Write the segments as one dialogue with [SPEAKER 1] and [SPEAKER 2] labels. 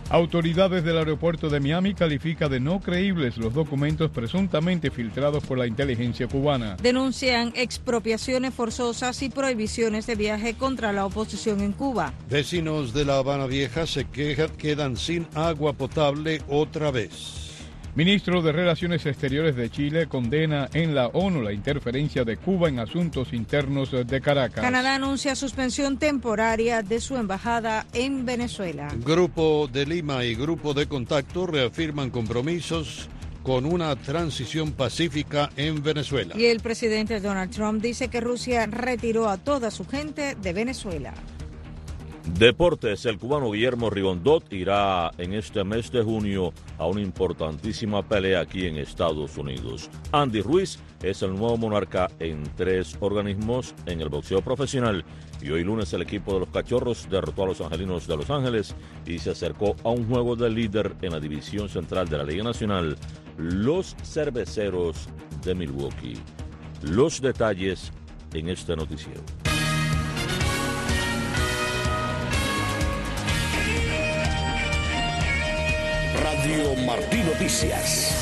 [SPEAKER 1] Autoridades del aeropuerto de Miami califican de no creíbles los documentos presuntamente filtrados por la inteligencia cubana.
[SPEAKER 2] Denuncian expropiaciones forzosas y prohibiciones de viaje contra la oposición en Cuba.
[SPEAKER 3] Vecinos de La Habana Vieja se quedan sin agua potable otra vez.
[SPEAKER 1] Ministro de Relaciones Exteriores de Chile condena en la ONU la interferencia de Cuba en asuntos internos de Caracas.
[SPEAKER 2] Canadá anuncia suspensión temporaria de su embajada en Venezuela.
[SPEAKER 3] Grupo de Lima y Grupo de Contacto reafirman compromisos con una transición pacífica en Venezuela.
[SPEAKER 2] Y el presidente Donald Trump dice que Rusia retiró a toda su gente de Venezuela.
[SPEAKER 4] Deportes, el cubano Guillermo Rigondot irá en este mes de junio a una importantísima pelea aquí en Estados Unidos. Andy Ruiz es el nuevo monarca en 3 organismos en el boxeo profesional y hoy lunes el equipo de los Cachorros derrotó a los Angelinos de Los Ángeles y se acercó a un juego de líder en la división central de la Liga Nacional, los Cerveceros de Milwaukee. Los detalles en este noticiero.
[SPEAKER 5] Radio Martí Noticias.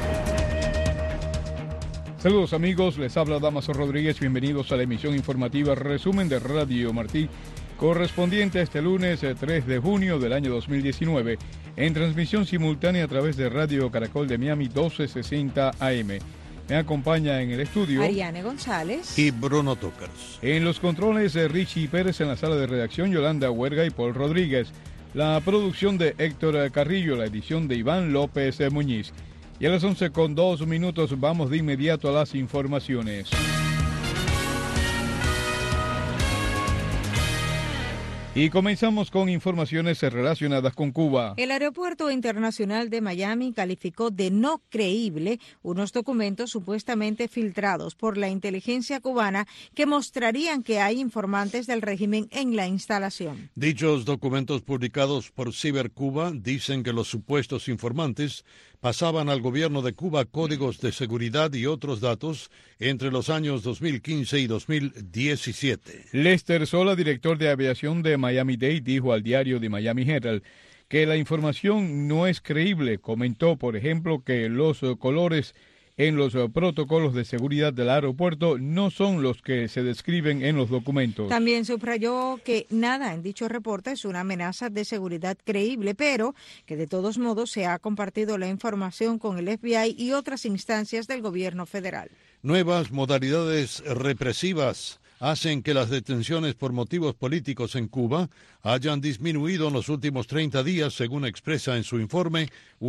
[SPEAKER 1] Saludos amigos, les habla Damaso Rodríguez, bienvenidos a la emisión informativa resumen de Radio Martí, correspondiente a este lunes 3 de junio del año 2019, en transmisión simultánea a través de Radio Caracol de Miami 1260 AM. Me acompaña en el estudio
[SPEAKER 2] Ariane González
[SPEAKER 3] y Bruno Tócaros.
[SPEAKER 1] En los controles Richie Pérez, en la sala de redacción Yolanda Huerga y Paul Rodríguez. La producción de Héctor Carrillo, la edición de Iván López Muñiz. Y a las 11:02 vamos de inmediato a las informaciones. Y comenzamos con informaciones relacionadas con Cuba.
[SPEAKER 2] El Aeropuerto Internacional de Miami calificó de no creíble unos documentos supuestamente filtrados por la inteligencia cubana que mostrarían que hay informantes del régimen en la instalación.
[SPEAKER 3] Dichos documentos publicados por Cibercuba dicen que los supuestos informantes pasaban al gobierno de Cuba códigos de seguridad y otros datos entre los años 2015 y 2017.
[SPEAKER 1] Lester Sola, director de aviación de Miami-Dade, dijo al diario The Miami Herald que la información no es creíble. Comentó, por ejemplo, que los colores en los protocolos de seguridad del aeropuerto no son los que se describen en los documentos.
[SPEAKER 2] También subrayó que nada en dicho reporte es una amenaza de seguridad creíble, pero que de todos modos se ha compartido la información con el FBI y otras instancias del gobierno federal.
[SPEAKER 3] Nuevas modalidades represivas hacen que las detenciones por motivos políticos en Cuba hayan disminuido en los últimos 30 días, según expresa en su informe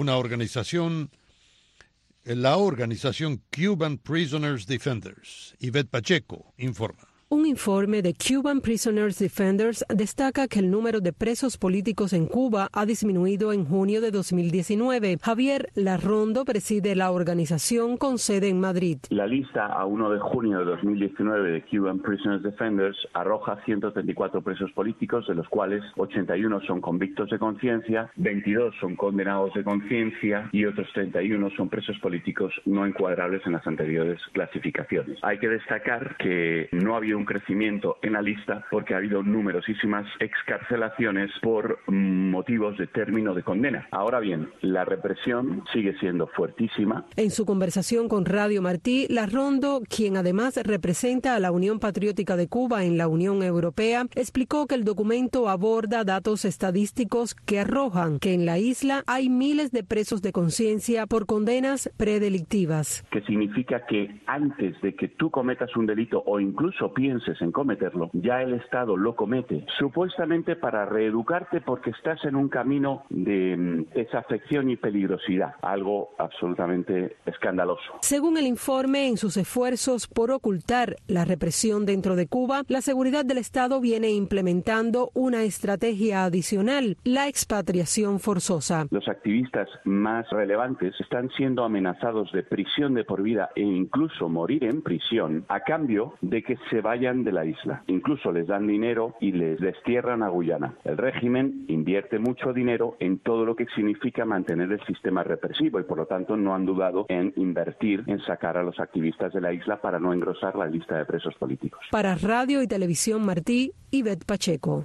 [SPEAKER 3] la organización Cuban Prisoners Defenders. Ivette Pacheco informa.
[SPEAKER 6] Un informe de Cuban Prisoners Defenders destaca que el número de presos políticos en Cuba ha disminuido en junio de 2019. Javier Larrondo preside la organización con sede en Madrid.
[SPEAKER 7] La lista a 1 de junio de 2019 de Cuban Prisoners Defenders arroja 134 presos políticos, de los cuales 81 son convictos de conciencia, 22 son condenados de conciencia y otros 31 son presos políticos no encuadrables en las anteriores clasificaciones. Hay que destacar que no ha habido un crecimiento en la lista porque ha habido numerosísimas excarcelaciones por motivos de término de condena. Ahora bien, la represión sigue siendo fuertísima.
[SPEAKER 6] En su conversación con Radio Martí, Larrondo, quien además representa a la Unión Patriótica de Cuba en la Unión Europea, explicó que el documento aborda datos estadísticos que arrojan que en la isla hay miles de presos de conciencia por condenas predelictivas.
[SPEAKER 7] Que significa que antes de que tú cometas un delito o incluso pienses en cometerlo, ya el Estado lo comete, supuestamente para reeducarte porque estás en un camino de desafección y peligrosidad, algo absolutamente escandaloso.
[SPEAKER 6] Según el informe, en sus esfuerzos por ocultar la represión dentro de Cuba, la seguridad del Estado viene implementando una estrategia adicional, la expatriación forzosa.
[SPEAKER 7] Los activistas más relevantes están siendo amenazados de prisión de por vida e incluso morir en prisión a cambio de que se vayan de la isla. Incluso les dan dinero y les destierran a Guyana. El régimen invierte mucho dinero en todo lo que significa mantener el sistema represivo y por lo tanto no han dudado en invertir en sacar a los activistas de la isla para no engrosar la lista de presos políticos.
[SPEAKER 6] Para Radio y Televisión Martí, Ivette Pacheco.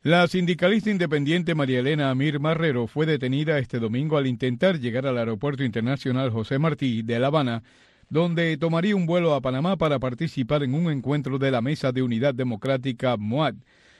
[SPEAKER 1] La sindicalista independiente María Elena Amir Marrero fue detenida este domingo al intentar llegar al Aeropuerto Internacional José Martí de La Habana, donde tomaría un vuelo a Panamá para participar en un encuentro de la Mesa de Unidad Democrática MUAD.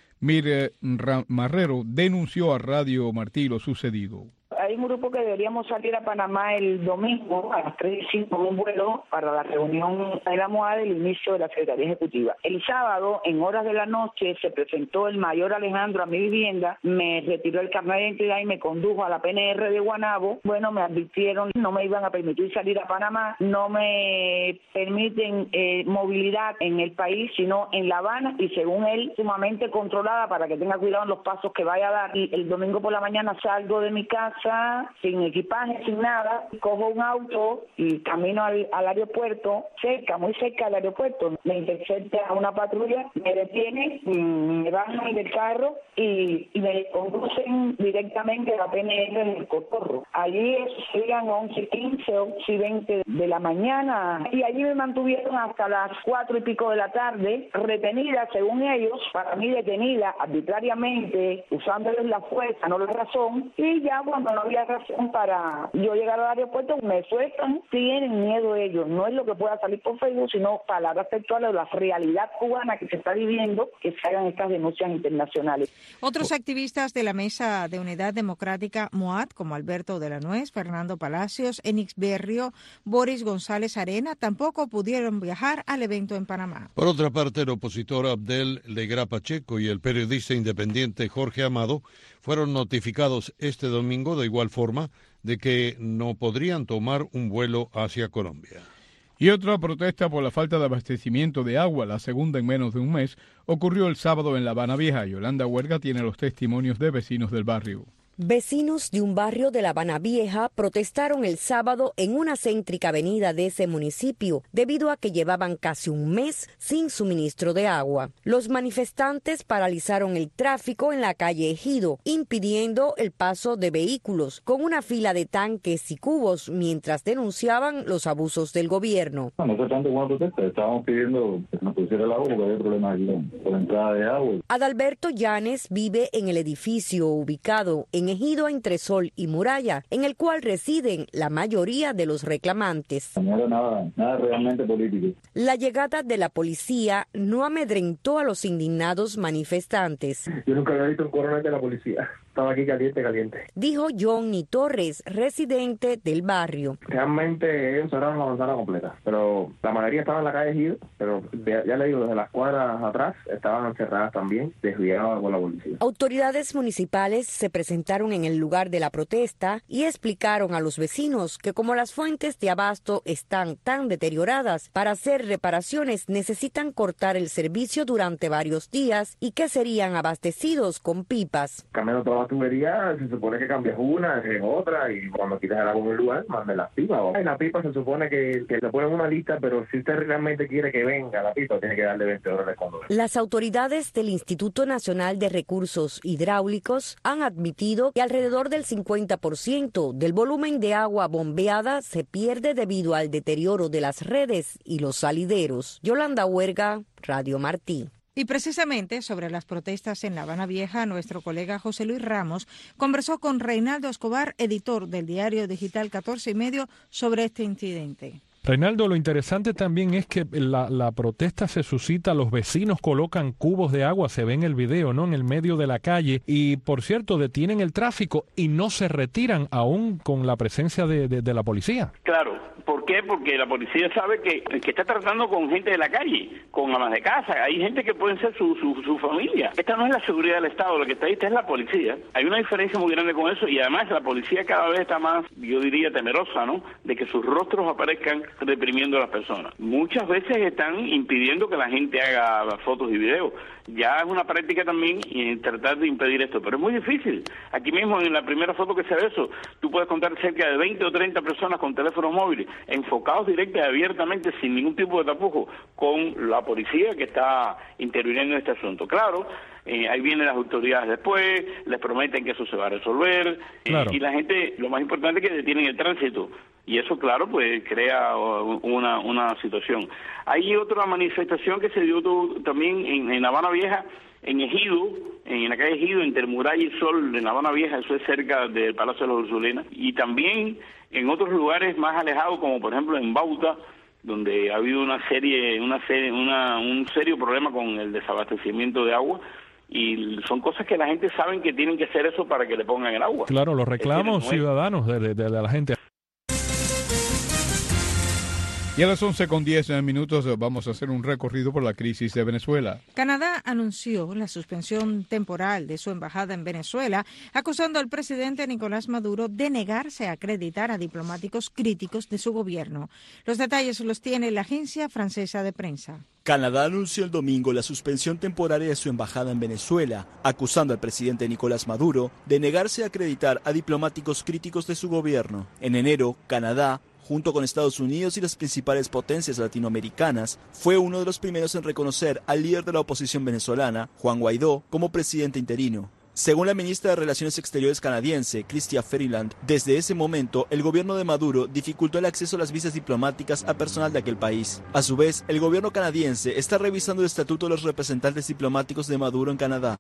[SPEAKER 1] Mir Marrero denunció a Radio Martí lo sucedido.
[SPEAKER 8] Hay un grupo que deberíamos salir a Panamá el domingo a las 3:05 en un vuelo para la reunión de la MOA del inicio de la Secretaría Ejecutiva. El sábado, en horas de la noche, se presentó el mayor Alejandro a mi vivienda, me retiró el carnet de identidad y me condujo a la PNR de Guanabo. Bueno, me advirtieron, no me iban a permitir salir a Panamá, no me permiten movilidad en el país, sino en La Habana, y según él, sumamente controlada para que tenga cuidado en los pasos que vaya a dar. Y el domingo por la mañana salgo de mi casa sin equipaje, sin nada, cojo un auto y camino al aeropuerto, muy cerca del aeropuerto. Me intercepta una patrulla, me detienen, me bajan del carro y me conducen directamente a la PNR del Cotorro. Allí llegan 11:15, 11:20 de la mañana y allí me mantuvieron hasta las 4 y pico de la tarde, retenida según ellos, para mí detenida arbitrariamente, usándoles la fuerza, no la razón, y ya cuando no había razón para yo llegar al aeropuerto, me sueltan. Tienen miedo ellos, no es lo que pueda salir por Facebook, sino palabras textuales de la realidad cubana que se está viviendo, que se hagan estas denuncias internacionales.
[SPEAKER 2] Otros activistas de la Mesa de Unidad Democrática MUAD, como Alberto de la Nuez, Fernando Palacios, Enix Berrio, Boris González Arena, tampoco pudieron viajar al evento en Panamá.
[SPEAKER 3] Por otra parte, el opositor Abdel Legrá Pacheco y el periodista independiente Jorge Amado fueron notificados este domingo de igual forma de que no podrían tomar un vuelo hacia Colombia.
[SPEAKER 1] Y otra protesta por la falta de abastecimiento de agua, la segunda en menos de un mes, ocurrió el sábado en La Habana Vieja. Yolanda Huerga tiene los testimonios de vecinos del barrio.
[SPEAKER 9] Vecinos de un barrio de La Habana Vieja protestaron el sábado en una céntrica avenida de ese municipio debido a que llevaban casi un mes sin suministro de agua. Los manifestantes paralizaron el tráfico en la calle Ejido, impidiendo el paso de vehículos con una fila de tanques y cubos mientras denunciaban los abusos del gobierno.
[SPEAKER 10] No fue tanto como protesta, estábamos pidiendo que nos pusiera el agua porque había problemas aquí con la entrada de agua.
[SPEAKER 9] Adalberto Llanes vive en el edificio ubicado en Ejido entre Sol y Muralla, en el cual residen la mayoría de los reclamantes.
[SPEAKER 10] No era nada realmente político.
[SPEAKER 9] La llegada de la policía no amedrentó a los indignados manifestantes.
[SPEAKER 10] Yo nunca había visto un coronel de la policía. Estaba aquí caliente.
[SPEAKER 9] Dijo Johnny Torres, residente del barrio.
[SPEAKER 10] Realmente ellos cerraron la manzana completa, pero la mayoría estaba en la calle Ejido, pero ya le digo, desde las cuadras atrás estaban encerradas también, desviadas con la policía.
[SPEAKER 9] Autoridades municipales se presentaron en el lugar de la protesta y explicaron a los vecinos que como las fuentes de abasto están tan deterioradas, para hacer reparaciones necesitan cortar el servicio durante varios días y que serían abastecidos con pipas.
[SPEAKER 10] Cambiando todas las tuberías, se supone que cambias una, es otra, y cuando quieres el agua en un lugar, mande las pipas. En la pipa se supone que le ponen una lista, pero si usted realmente quiere que venga la pipa, tiene que darle 20 dólares cuando venga.
[SPEAKER 9] Las autoridades del Instituto Nacional de Recursos Hidráulicos han admitido que alrededor del 50% del volumen de agua bombeada se pierde debido al deterioro de las redes y los salideros. Yolanda Huerga, Radio Martí.
[SPEAKER 2] Y precisamente sobre las protestas en La Habana Vieja, nuestro colega José Luis Ramos conversó con Reinaldo Escobar, editor del diario digital 14 y medio, sobre este incidente.
[SPEAKER 11] Reinaldo, lo interesante también es que la protesta se suscita, los vecinos colocan cubos de agua, se ve en el video, ¿no?, en el medio de la calle, y por cierto detienen el tráfico y no se retiran aún con la presencia de la policía.
[SPEAKER 12] Claro, ¿por qué? Porque la policía sabe que está tratando con gente de la calle, con amas de casa, hay gente que pueden ser su familia. Esta no es la seguridad del Estado, lo que está ahí es la policía. Hay una diferencia muy grande con eso y además la policía cada vez está más, yo diría, temerosa, ¿no?, de que sus rostros aparezcan reprimiendo a las personas. Muchas veces están impidiendo que la gente haga fotos y videos. Ya es una práctica también tratar de impedir esto, pero es muy difícil. Aquí mismo en la primera foto que se ve eso, tú puedes contar cerca de 20 o 30 personas con teléfonos móviles, enfocados directa y abiertamente, sin ningún tipo de tapujo, con la policía que está interviniendo en este asunto. Claro, ahí vienen las autoridades después, les prometen que eso se va a resolver, claro. Y la gente, lo más importante es que detienen el tránsito. Y eso, claro, pues crea una situación. Hay otra manifestación que se dio también en La Habana Vieja, en Ejido, en la calle Ejido, entre Muralla y Sol, en La Habana Vieja, eso es cerca del Palacio de la Ursulina, y también en otros lugares más alejados, como por ejemplo en Bauta, donde ha habido un serio problema con el desabastecimiento de agua, y son cosas que la gente sabe que tienen que hacer eso para que le pongan el agua.
[SPEAKER 11] Claro, los reclamos ciudadanos de la gente.
[SPEAKER 1] Y a las 11:10 vamos a hacer un recorrido por la crisis de Venezuela.
[SPEAKER 2] Canadá anunció la suspensión temporal de su embajada en Venezuela, acusando al presidente Nicolás Maduro de negarse a acreditar a diplomáticos críticos de su gobierno. Los detalles los tiene la agencia francesa de prensa.
[SPEAKER 13] Canadá anunció el domingo la suspensión temporaria de su embajada en Venezuela, acusando al presidente Nicolás Maduro de negarse a acreditar a diplomáticos críticos de su gobierno. En enero, Canadá, junto con Estados Unidos y las principales potencias latinoamericanas, fue uno de los primeros en reconocer al líder de la oposición venezolana, Juan Guaidó, como presidente interino. Según la ministra de Relaciones Exteriores canadiense, Chrystia Freeland, desde ese momento el gobierno de Maduro dificultó el acceso a las visas diplomáticas a personal de aquel país. A su vez, el gobierno canadiense está revisando el estatuto de los representantes diplomáticos de Maduro en Canadá.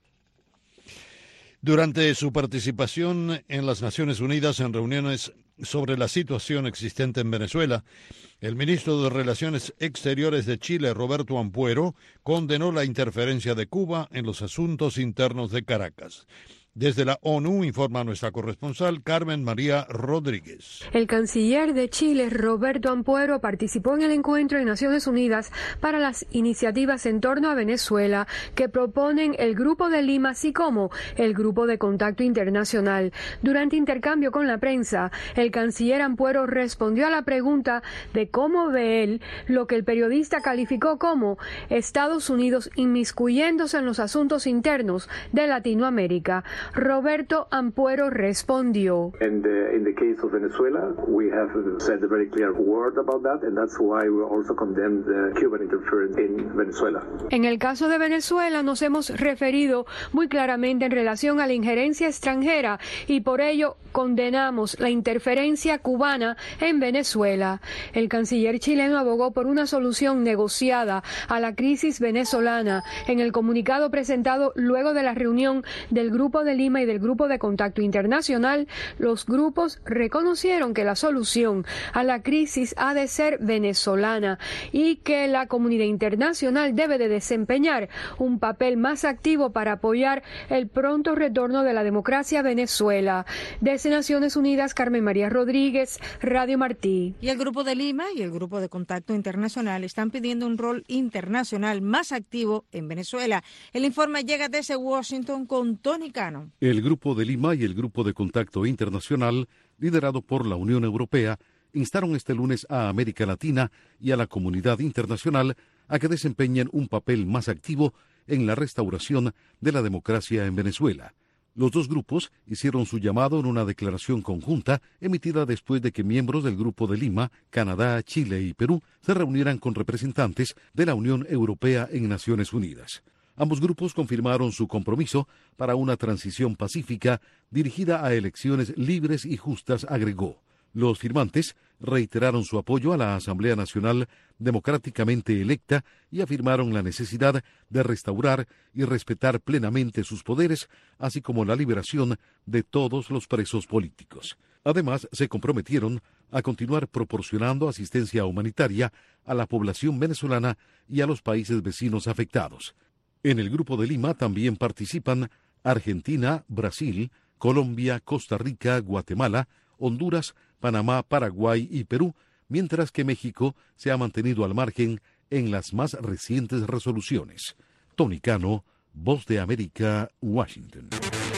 [SPEAKER 3] Durante su participación en las Naciones Unidas en reuniones sobre la situación existente en Venezuela, el ministro de Relaciones Exteriores de Chile, Roberto Ampuero, condenó la interferencia de Cuba en los asuntos internos de Caracas. Desde la ONU, informa nuestra corresponsal Carmen María Rodríguez.
[SPEAKER 6] El canciller de Chile, Roberto Ampuero, participó en el encuentro en Naciones Unidas para las iniciativas en torno a Venezuela que proponen el Grupo de Lima, así como el Grupo de Contacto Internacional. Durante intercambio con la prensa, el canciller Ampuero respondió a la pregunta de cómo ve él lo que el periodista calificó como Estados Unidos inmiscuyéndose en los asuntos internos de Latinoamérica. Roberto Ampuero respondió.
[SPEAKER 14] In the case of Venezuela, we have said a very clear word about that, and that's why we also condemn the Cuban interference in Venezuela.
[SPEAKER 6] En el caso de Venezuela nos hemos referido muy claramente en relación a la injerencia extranjera y por ello condenamos la interferencia cubana en Venezuela. El canciller chileno abogó por una solución negociada a la crisis venezolana. En el comunicado presentado luego de la reunión del Grupo de Lima y del Grupo de Contacto Internacional, los grupos reconocieron que la solución a la crisis ha de ser venezolana y que la comunidad internacional debe de desempeñar un papel más activo para apoyar el pronto retorno de la democracia a Venezuela. Desde Naciones Unidas, Carmen María Rodríguez, Radio Martí.
[SPEAKER 2] Y el Grupo de Lima y el Grupo de Contacto Internacional están pidiendo un rol internacional más activo en Venezuela. El informe llega desde Washington con Tony Cano.
[SPEAKER 15] El Grupo de Lima y el Grupo de Contacto Internacional, liderado por la Unión Europea, instaron este lunes a América Latina y a la comunidad internacional a que desempeñen un papel más activo en la restauración de la democracia en Venezuela. Los dos grupos hicieron su llamado en una declaración conjunta emitida después de que miembros del Grupo de Lima, Canadá, Chile y Perú se reunieran con representantes de la Unión Europea en Naciones Unidas. Ambos grupos confirmaron su compromiso para una transición pacífica dirigida a elecciones libres y justas, agregó. Los firmantes reiteraron su apoyo a la Asamblea Nacional democráticamente electa y afirmaron la necesidad de restaurar y respetar plenamente sus poderes, así como la liberación de todos los presos políticos. Además, se comprometieron a continuar proporcionando asistencia humanitaria a la población venezolana y a los países vecinos afectados. En el Grupo de Lima también participan Argentina, Brasil, Colombia, Costa Rica, Guatemala, Honduras, Panamá, Paraguay y Perú, mientras que México se ha mantenido al margen en las más recientes resoluciones. Tony Cano, Voz de América, Washington.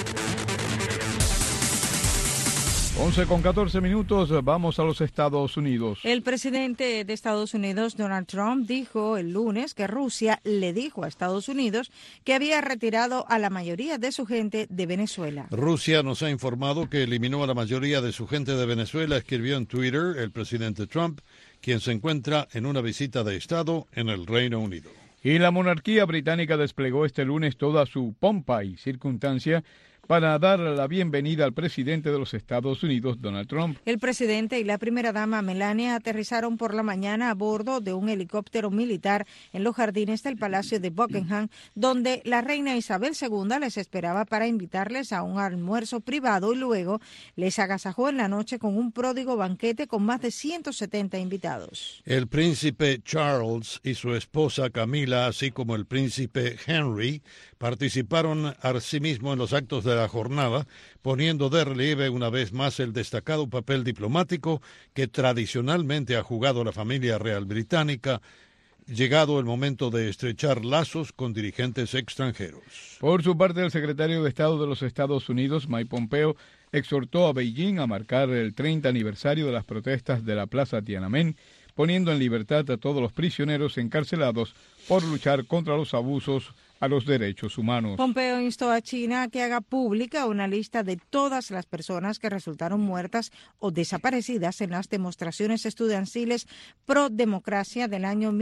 [SPEAKER 1] 11:14, vamos a los Estados Unidos.
[SPEAKER 2] El presidente de Estados Unidos, Donald Trump, dijo el lunes que Rusia le dijo a Estados Unidos que había retirado a la mayoría de su gente de Venezuela.
[SPEAKER 3] Rusia nos ha informado que eliminó a la mayoría de su gente de Venezuela, escribió en Twitter el presidente Trump, quien se encuentra en una visita de Estado en el Reino Unido.
[SPEAKER 1] Y la monarquía británica desplegó este lunes toda su pompa y circunstancia para dar la bienvenida al presidente de los Estados Unidos, Donald Trump.
[SPEAKER 2] El presidente y la primera dama Melania aterrizaron por la mañana a bordo de un helicóptero militar en los jardines del Palacio de Buckingham, donde la reina Isabel II les esperaba para invitarles a un almuerzo privado y luego les agasajó en la noche con un pródigo banquete con más de 170 invitados.
[SPEAKER 3] El príncipe Charles y su esposa Camila, así como el príncipe Henry, participaron asimismo en los actos de la jornada, poniendo de relieve una vez más el destacado papel diplomático que tradicionalmente ha jugado la familia real británica, llegado el momento de estrechar lazos con dirigentes extranjeros.
[SPEAKER 1] Por su parte, el secretario de Estado de los Estados Unidos, Mike Pompeo, exhortó a Beijing a marcar el 30 aniversario de las protestas de la Plaza Tiananmen, poniendo en libertad a todos los prisioneros encarcelados por luchar contra los abusos a los derechos humanos.
[SPEAKER 2] Pompeo instó a China a que haga pública una lista de todas las personas que resultaron muertas o desaparecidas en las demostraciones estudiantiles pro democracia del año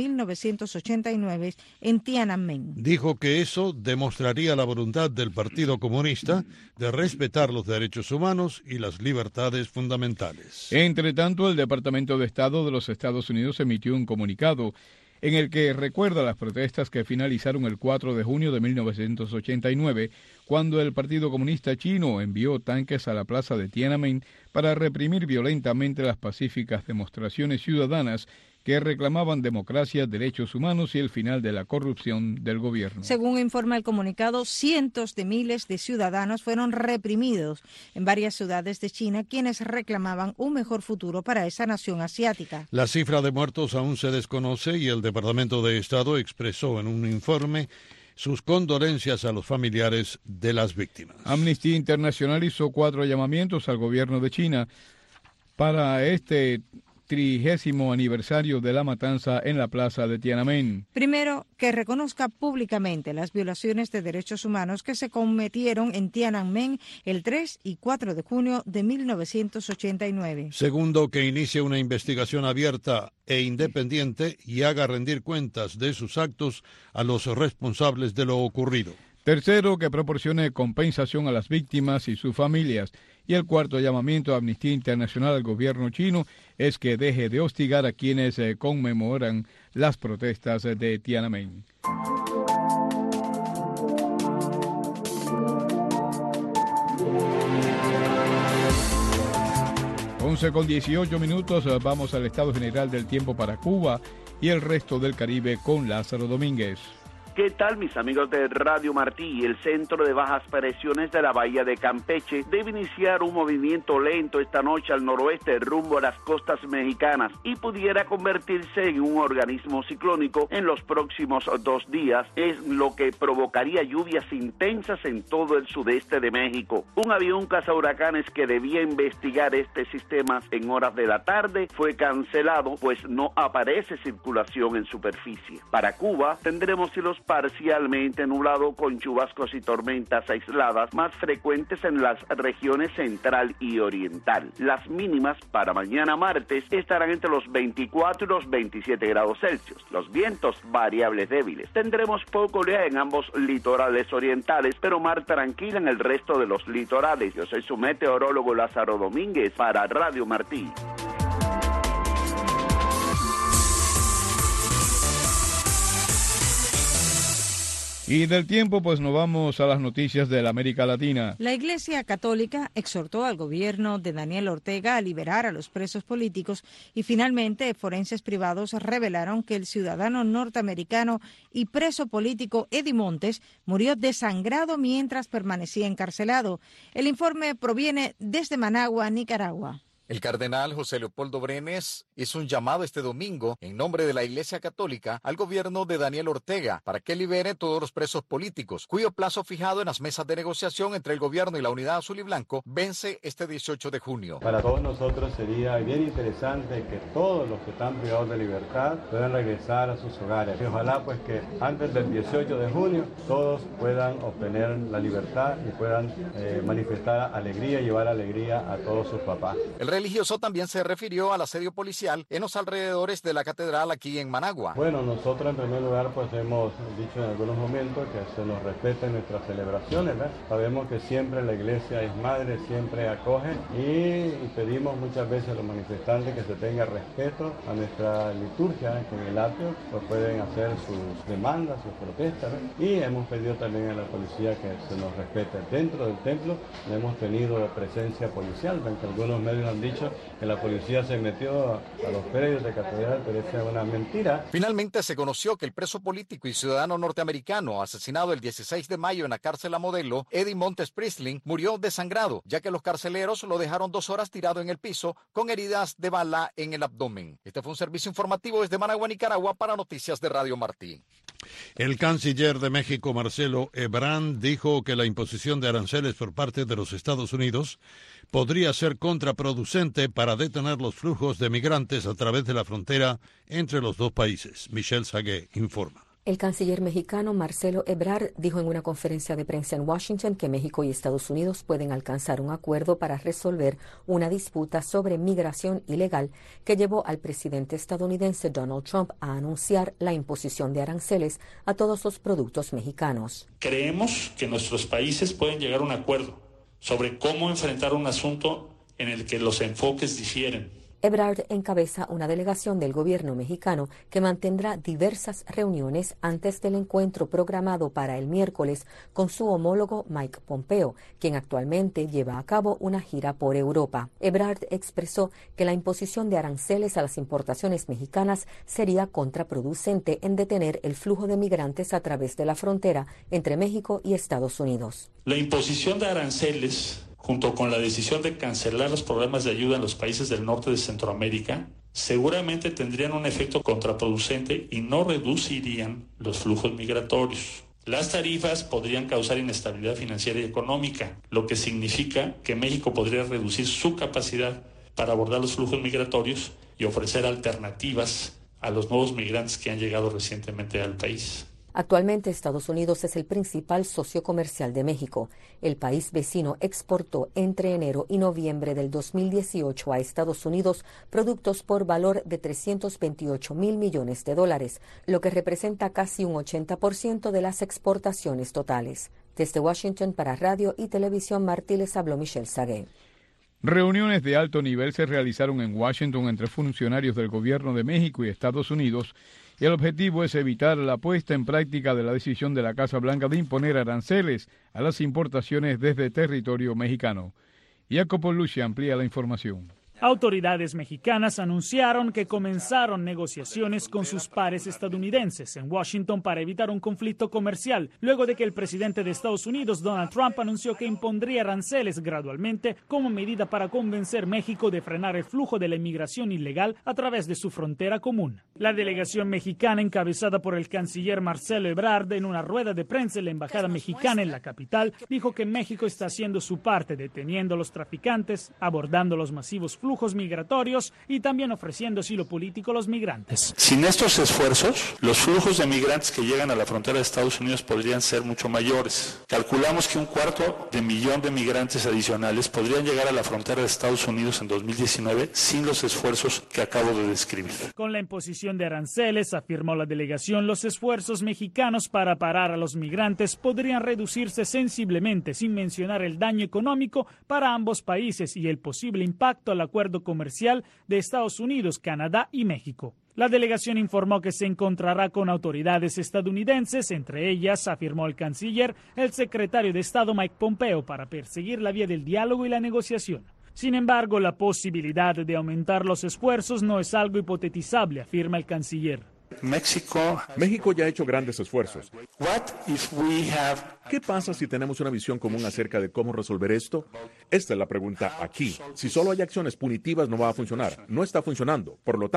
[SPEAKER 2] 1989 en Tiananmen.
[SPEAKER 3] Dijo que eso demostraría la voluntad del Partido Comunista de respetar los derechos humanos y las libertades fundamentales.
[SPEAKER 1] Entre tanto, el Departamento de Estado de los Estados Unidos emitió un comunicado en el que recuerda las protestas que finalizaron el 4 de junio de 1989, cuando el Partido Comunista Chino envió tanques a la plaza de Tiananmen para reprimir violentamente las pacíficas demostraciones ciudadanas que reclamaban democracia, derechos humanos y el final de la corrupción del gobierno.
[SPEAKER 2] Según informa el comunicado, cientos de miles de ciudadanos fueron reprimidos en varias ciudades de China, quienes reclamaban un mejor futuro para esa nación asiática.
[SPEAKER 3] La cifra de muertos aún se desconoce y el Departamento de Estado expresó en un informe sus condolencias a los familiares de las víctimas.
[SPEAKER 1] Amnistía Internacional hizo 4 llamamientos al gobierno de China para este 30º aniversario de la matanza en la plaza de Tiananmen.
[SPEAKER 2] Primero, que reconozca públicamente las violaciones de derechos humanos que se cometieron en Tiananmen el 3 y 4 de junio de 1989.
[SPEAKER 3] Segundo, que inicie una investigación abierta e independiente y haga rendir cuentas de sus actos a los responsables de lo ocurrido.
[SPEAKER 1] Tercero, que proporcione compensación a las víctimas y sus familias. Y el cuarto llamamiento a Amnistía Internacional al gobierno chino es que deje de hostigar a quienes conmemoran las protestas de Tiananmen. Con 18 minutos, vamos al estado general del tiempo para Cuba y el resto del Caribe con Lázaro Domínguez.
[SPEAKER 16] ¿Qué tal, mis amigos de Radio Martí? El centro de bajas presiones de la bahía de Campeche debe iniciar un movimiento lento esta noche al noroeste rumbo a las costas mexicanas y pudiera convertirse en un organismo ciclónico en los próximos 2 días, es lo que provocaría lluvias intensas en todo el sudeste de México. Un avión cazahuracanes que debía investigar este sistema en horas de la tarde fue cancelado, pues no aparece circulación en superficie. Para Cuba tendremos cielos parcialmente nublado con chubascos y tormentas aisladas más frecuentes en las regiones central y oriental. Las mínimas para mañana martes estarán entre los 24 y los 27 grados Celsius. Los vientos variables débiles. Tendremos poco oleaje en ambos litorales orientales, pero mar tranquila en el resto de los litorales. Yo soy su meteorólogo Lázaro Domínguez para Radio Martí.
[SPEAKER 1] Y del tiempo, pues nos vamos a las noticias de la América Latina.
[SPEAKER 2] La Iglesia Católica exhortó al gobierno de Daniel Ortega a liberar a los presos políticos y finalmente forenses privados revelaron que el ciudadano norteamericano y preso político Eddie Montes murió desangrado mientras permanecía encarcelado. El informe proviene desde Managua, Nicaragua.
[SPEAKER 17] El cardenal José Leopoldo Brenes hizo un llamado este domingo en nombre de la Iglesia Católica al gobierno de Daniel Ortega para que libere todos los presos políticos, cuyo plazo fijado en las mesas de negociación entre el gobierno y la Unidad Azul y Blanco vence este 18 de junio.
[SPEAKER 18] Para todos nosotros sería bien interesante que todos los que están privados de libertad puedan regresar a sus hogares. Y ojalá pues que antes del 18 de junio todos puedan obtener la libertad y puedan manifestar alegría y llevar alegría a todos sus papás.
[SPEAKER 17] El religioso también se refirió al asedio policial en los alrededores de la catedral aquí en Managua.
[SPEAKER 18] Bueno, nosotros en primer lugar pues hemos dicho en algunos momentos que se nos respeten nuestras celebraciones, ¿verdad? Sabemos que siempre la iglesia es madre, siempre acoge y pedimos muchas veces a los manifestantes que se tenga respeto a nuestra liturgia, que en el atrio pues pueden hacer sus demandas, sus protestas, ¿verdad? Y hemos pedido también a la policía que se nos respete. Dentro del templo no hemos tenido presencia policial, aunque algunos medios han dicho que la policía se metió a los predios de catedral, pero esa es una mentira.
[SPEAKER 17] Finalmente se conoció que el preso político y ciudadano norteamericano asesinado el 16 de mayo en la cárcel La Modelo, Eddie Montes Priestley, murió desangrado, ya que los carceleros lo dejaron 2 horas tirado en el piso con heridas de bala en el abdomen. Este fue un servicio informativo desde Managua, Nicaragua, para Noticias de Radio Martí.
[SPEAKER 3] El canciller de México, Marcelo Ebrard, dijo que la imposición de aranceles por parte de los Estados Unidos podría ser contraproducente para detener los flujos de migrantes a través de la frontera entre los dos países. Michelle Sagué informa.
[SPEAKER 19] El canciller mexicano Marcelo Ebrard dijo en una conferencia de prensa en Washington que México y Estados Unidos pueden alcanzar un acuerdo para resolver una disputa sobre migración ilegal que llevó al presidente estadounidense Donald Trump a anunciar la imposición de aranceles a todos los productos mexicanos.
[SPEAKER 20] Creemos que nuestros países pueden llegar a un acuerdo sobre cómo enfrentar un asunto en el que los enfoques difieren.
[SPEAKER 19] Ebrard encabeza una delegación del gobierno mexicano que mantendrá diversas reuniones antes del encuentro programado para el miércoles con su homólogo Mike Pompeo, quien actualmente lleva a cabo una gira por Europa. Ebrard expresó que la imposición de aranceles a las importaciones mexicanas sería contraproducente en detener el flujo de migrantes a través de la frontera entre México y Estados Unidos.
[SPEAKER 20] La imposición de aranceles, junto con la decisión de cancelar los programas de ayuda en los países del norte de Centroamérica, seguramente tendrían un efecto contraproducente y no reducirían los flujos migratorios. Las tarifas podrían causar inestabilidad financiera y económica, lo que significa que México podría reducir su capacidad para abordar los flujos migratorios y ofrecer alternativas a los nuevos migrantes que han llegado recientemente al país.
[SPEAKER 19] Actualmente Estados Unidos es el principal socio comercial de México. El país vecino exportó entre enero y noviembre del 2018 a Estados Unidos productos por valor de $328 mil millones, lo que representa casi un 80% de las exportaciones totales. Desde Washington para Radio y Televisión Martí les habló Michelle Sagué.
[SPEAKER 1] Reuniones de alto nivel se realizaron en Washington entre funcionarios del gobierno de México y Estados Unidos, y el objetivo es evitar la puesta en práctica de la decisión de la Casa Blanca de imponer aranceles a las importaciones desde territorio mexicano. Jacopo Lucia amplía la información.
[SPEAKER 21] Autoridades mexicanas anunciaron que comenzaron negociaciones con sus pares estadounidenses en Washington para evitar un conflicto comercial, luego de que el presidente de Estados Unidos, Donald Trump, anunció que impondría aranceles gradualmente como medida para convencer a México de frenar el flujo de la inmigración ilegal a través de su frontera común. La delegación mexicana, encabezada por el canciller Marcelo Ebrard, en una rueda de prensa en la embajada mexicana en la capital, dijo que México está haciendo su parte deteniendo a los traficantes, abordando los masivos flujos migratorios y también ofreciendo asilo político a los migrantes.
[SPEAKER 20] Sin estos esfuerzos, los flujos de migrantes que llegan a la frontera de Estados Unidos podrían ser mucho mayores. Calculamos que 250,000 de migrantes adicionales podrían llegar a la frontera de Estados Unidos en 2019 sin los esfuerzos que acabo de describir.
[SPEAKER 21] Con la imposición de aranceles, afirmó la delegación, los esfuerzos mexicanos para parar a los migrantes podrían reducirse sensiblemente, sin mencionar el daño económico para ambos países y el posible impacto al acuerdo comercial de Estados Unidos, Canadá y México. La delegación informó que se encontrará con autoridades estadounidenses, entre ellas, afirmó el canciller, el secretario de Estado Mike Pompeo, para perseguir la vía del diálogo y la negociación. Sin embargo, la posibilidad de aumentar los esfuerzos no es algo hipotetizable, afirma el canciller.
[SPEAKER 22] México ya ha hecho grandes esfuerzos. ¿Qué pasa si tenemos una visión común acerca de cómo resolver esto? Esta es la pregunta aquí. Si solo hay acciones punitivas no va a funcionar. No está funcionando. Por lo tanto,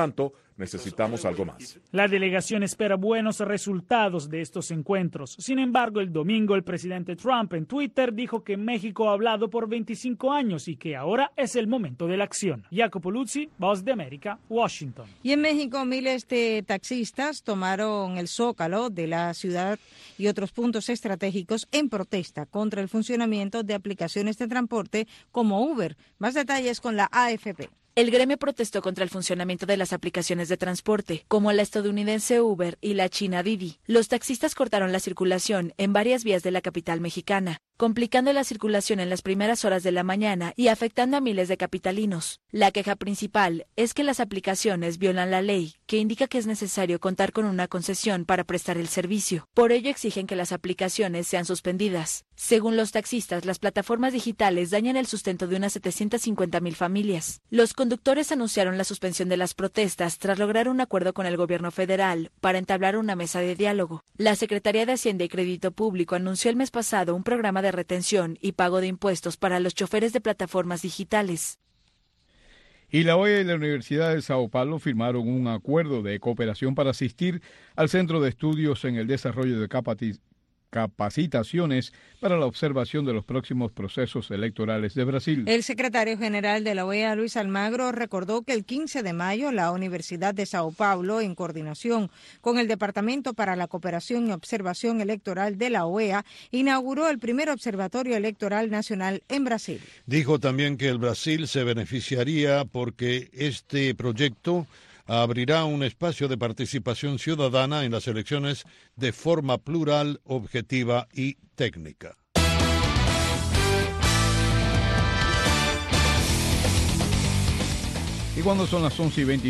[SPEAKER 22] Necesitamos algo más.
[SPEAKER 21] La delegación espera buenos resultados de estos encuentros. Sin embargo, el domingo el presidente Trump en Twitter dijo que México ha hablado por 25 años y que ahora es el momento de la acción. Jacopo Luzzi, Voz de América, Washington.
[SPEAKER 2] Y en México, miles de taxistas tomaron el Zócalo de la ciudad y otros puntos estratégicos en protesta contra el funcionamiento de aplicaciones de transporte como Uber. Más detalles con la AFP.
[SPEAKER 4] El gremio protestó contra el funcionamiento de las aplicaciones de transporte, como la estadounidense Uber y la china Didi. Los taxistas cortaron la circulación en varias vías de la capital mexicana, complicando la circulación en las primeras horas de la mañana y afectando a miles de capitalinos. La queja principal es que las aplicaciones violan la ley, que indica que es necesario contar con una concesión para prestar el servicio. Por ello exigen que las aplicaciones sean suspendidas. Según los taxistas, las plataformas digitales dañan el sustento de unas 750,000 familias. Los conductores anunciaron la suspensión de las protestas tras lograr un acuerdo con el gobierno federal para entablar una mesa de diálogo. La Secretaría de Hacienda y Crédito Público anunció el mes pasado un programa de retención y pago de impuestos para los choferes de plataformas digitales.
[SPEAKER 1] Y la OEA y la Universidad de Sao Paulo firmaron un acuerdo de cooperación para asistir al Centro de Estudios en el Desarrollo de capacitaciones para la observación de los próximos procesos electorales de Brasil.
[SPEAKER 2] El secretario general de la OEA, Luis Almagro, recordó que el 15 de mayo la Universidad de Sao Paulo, en coordinación con el Departamento para la Cooperación y Observación Electoral de la OEA, inauguró el primer observatorio electoral nacional en Brasil.
[SPEAKER 3] Dijo también que el Brasil se beneficiaría porque este proyecto abrirá un espacio de participación ciudadana en las elecciones de forma plural, objetiva y técnica.
[SPEAKER 1] Y cuando son las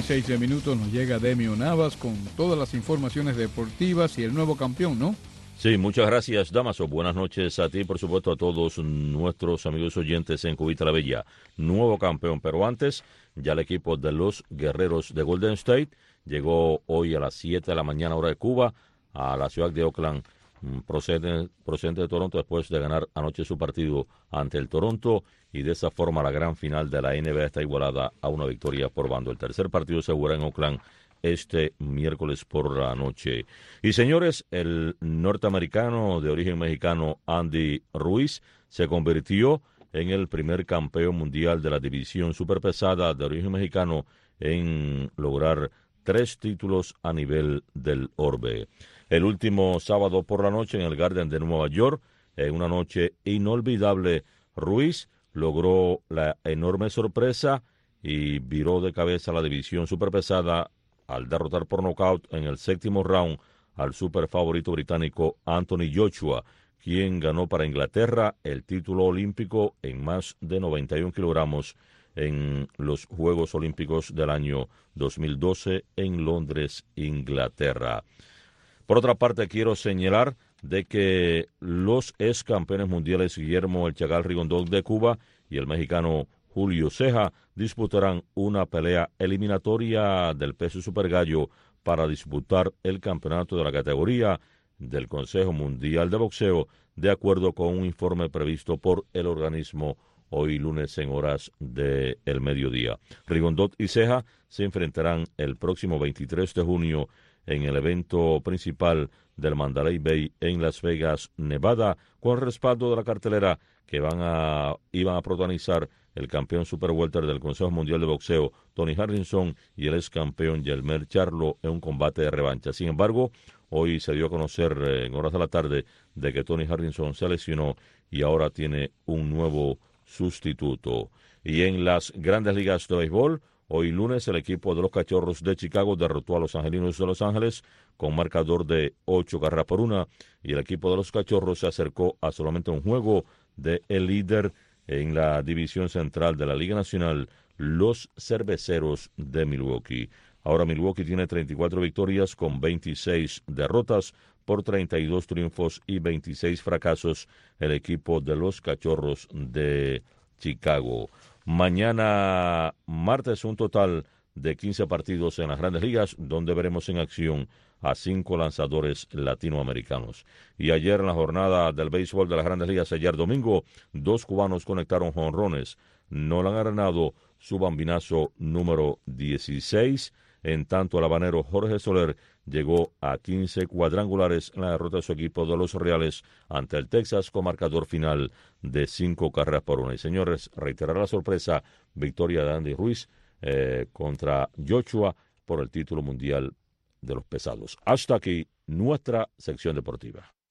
[SPEAKER 1] 11:26 nos llega Demio Navas con todas las informaciones deportivas y el nuevo campeón, ¿no?
[SPEAKER 5] Sí, muchas gracias, Damaso. Buenas noches a ti y, por supuesto, a todos nuestros amigos oyentes en Cubita la Bella. Nuevo campeón, pero antes, ya el equipo de los Guerreros de Golden State llegó hoy a las 7 de la mañana, hora de Cuba, a la ciudad de Oakland, procedente de Toronto, después de ganar anoche su partido ante el Toronto, y de esa forma la gran final de la NBA está igualada a una victoria por bando. El tercer partido se jugará en Oakland este miércoles por la noche. Y señores, el norteamericano de origen mexicano Andy Ruiz se convirtió en el primer campeón mundial de la división superpesada de origen mexicano en lograr 3 títulos a nivel del orbe. El último sábado por la noche en el Garden de Nueva York, en una noche inolvidable, Ruiz logró la enorme sorpresa y viró de cabeza la división superpesada al derrotar por nocaut en el 7º round al super favorito británico Anthony Joshua, quien ganó para Inglaterra el título olímpico en más de 91 kilogramos en los Juegos Olímpicos del año 2012 en Londres, Inglaterra. Por otra parte, quiero señalar de que los ex campeones mundiales Guillermo El Chagal Rigondó de Cuba y el mexicano Julio Ceja disputarán una pelea eliminatoria del peso supergallo para disputar el campeonato de la categoría del Consejo Mundial de Boxeo, de acuerdo con un informe previsto por el organismo hoy lunes en horas del mediodía. Rigondot y Ceja se enfrentarán el próximo 23 de junio en el evento principal del Mandalay Bay en Las Vegas, Nevada, con el respaldo de la cartelera que iban a protagonizar el campeón super welter del Consejo Mundial de Boxeo, Tony Harrison, y el ex campeón Yelmer Charlo en un combate de revancha. Sin embargo, hoy se dio a conocer en horas de la tarde de que Tony Harrison se lesionó y ahora tiene un nuevo sustituto. Y en las Grandes Ligas de Béisbol, hoy lunes el equipo de los Cachorros de Chicago derrotó a los Angelinos de Los Ángeles con marcador de 8-1, y el equipo de los Cachorros se acercó a solamente un juego de el líder en la división central de la Liga Nacional, los Cerveceros de Milwaukee. Ahora Milwaukee tiene 34 victorias con 26 derrotas por 32 triunfos y 26 fracasos el equipo de los Cachorros de Chicago. Mañana martes un total de 15 partidos en las Grandes Ligas, donde veremos en acción a 5 lanzadores latinoamericanos. Y ayer en la jornada del béisbol de las Grandes Ligas, ayer domingo, 2 cubanos conectaron jonrones. Nolan Arenado, su bambinazo número 16 En tanto, el habanero Jorge Soler llegó a 15 cuadrangulares en la derrota de su equipo de los Reales ante el Texas con marcador final de 5-1. Y señores, reiterar la sorpresa, victoria de Andy Ruiz contra Joshua por el título mundial de los pesados. Hasta aquí nuestra sección deportiva.